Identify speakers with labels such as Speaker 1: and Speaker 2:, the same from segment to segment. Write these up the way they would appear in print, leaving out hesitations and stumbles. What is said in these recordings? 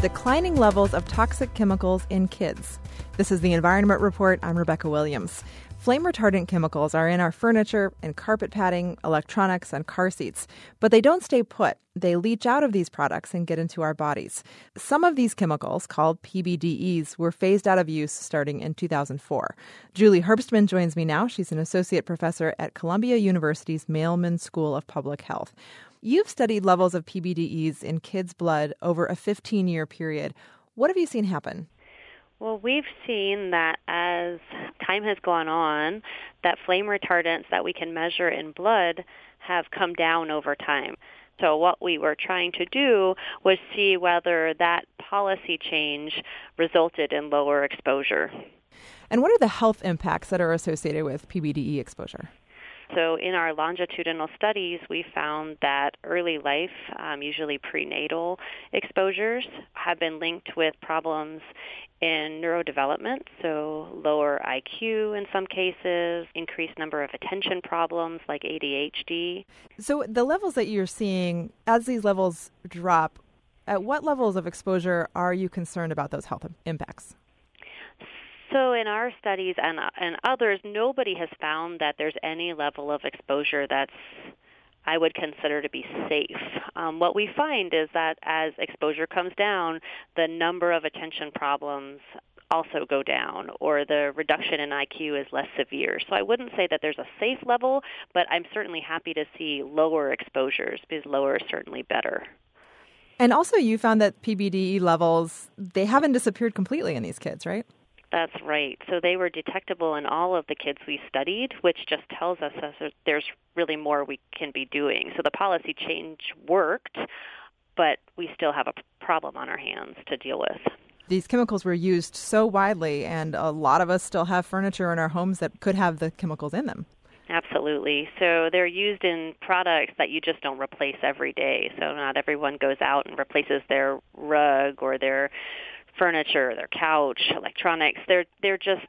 Speaker 1: declining levels of toxic chemicals in kids. This is the Environment Report. I'm Rebecca Williams. Flame retardant chemicals are in our furniture and carpet padding, electronics, and car seats. But they don't stay put. They leach out of these products and get into our bodies. Some of these chemicals, called PBDEs, were phased out of use starting in 2004. Julie Herbstman joins me now. She's an associate professor at Columbia University's Mailman School of Public Health. You've studied levels of PBDEs in kids' blood over a 15-year period. What have you seen happen?
Speaker 2: Well, we've seen that as time has gone on, that flame retardants that we can measure in blood have come down over time. So what we were trying to do was see whether that policy change resulted in lower exposure.
Speaker 1: And what are the health impacts that are associated with PBDE exposure?
Speaker 2: So in our longitudinal studies, we found that early life, usually prenatal exposures, have been linked with problems in neurodevelopment, so lower IQ in some cases, increased number of attention problems like ADHD.
Speaker 1: So the levels that you're seeing, as these levels drop, at what levels of exposure are you concerned about those health impacts?
Speaker 2: So in our studies and others, nobody has found that there's any level of exposure that's I would consider to be safe. What we find is that as exposure comes down, the number of attention problems also go down, or the reduction in IQ is less severe. So I wouldn't say that there's a safe level, but I'm certainly happy to see lower exposures, because lower is certainly better.
Speaker 1: And also you found that PBDE levels, they haven't disappeared completely in these kids, right?
Speaker 2: That's right. So they were detectable in all of the kids we studied, which just tells us that there's really more we can be doing. So the policy change worked, but we still have a problem on our hands to deal with.
Speaker 1: These chemicals were used so widely, and a lot of us still have furniture in our homes that could have the chemicals in them.
Speaker 2: Absolutely. So they're used in products that you just don't replace every day. So not everyone goes out and replaces their rug or their furniture, their couch, electronics. They're just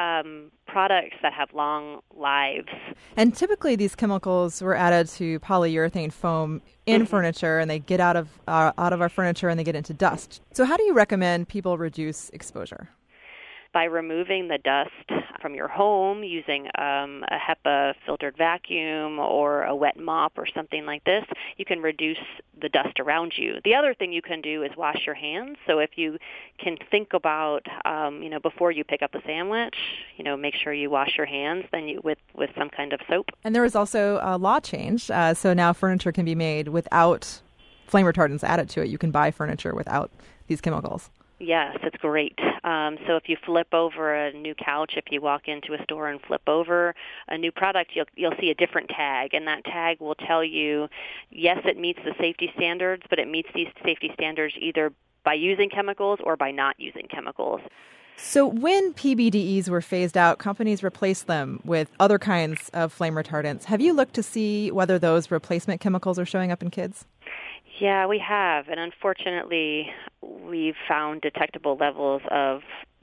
Speaker 2: products that have long lives.
Speaker 1: And typically these chemicals were added to polyurethane foam in furniture, and they get out of our furniture and they get into dust. So how do you recommend people reduce exposure?
Speaker 2: By removing the dust from your home using a HEPA filtered vacuum or a wet mop or something like this, you can reduce the dust around you. The other thing you can do is wash your hands. So if you can think about, before you pick up a sandwich, make sure you wash your hands with some kind of soap. And
Speaker 1: there was also a law change. So now furniture can be made without flame retardants added to it. You can buy furniture without these chemicals.
Speaker 2: Yes, it's great. So if you flip over a new couch, if you walk into a store and flip over a new product, you'll see a different tag, and that tag will tell you, yes, it meets the safety standards, but it meets these safety standards either by using chemicals or by not using chemicals.
Speaker 1: So when PBDEs were phased out, companies replaced them with other kinds of flame retardants. Have you looked to see whether those replacement chemicals are showing up in kids?
Speaker 2: Yeah, we have, and unfortunately, we've found detectable levels of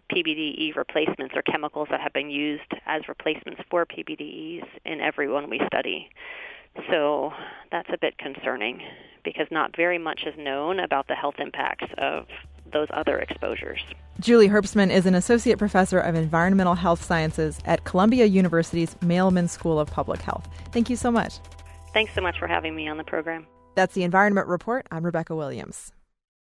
Speaker 2: PBDE replacements or chemicals that have been used as replacements for PBDEs in everyone we study. So that's a bit concerning because not very much is known about the health impacts of those other exposures.
Speaker 1: Julie Herbstman is an associate professor of environmental health sciences at Columbia University's Mailman School of Public Health. Thank you so much.
Speaker 2: Thanks so much for having me on the program.
Speaker 1: That's the Environment Report. I'm Rebecca Williams.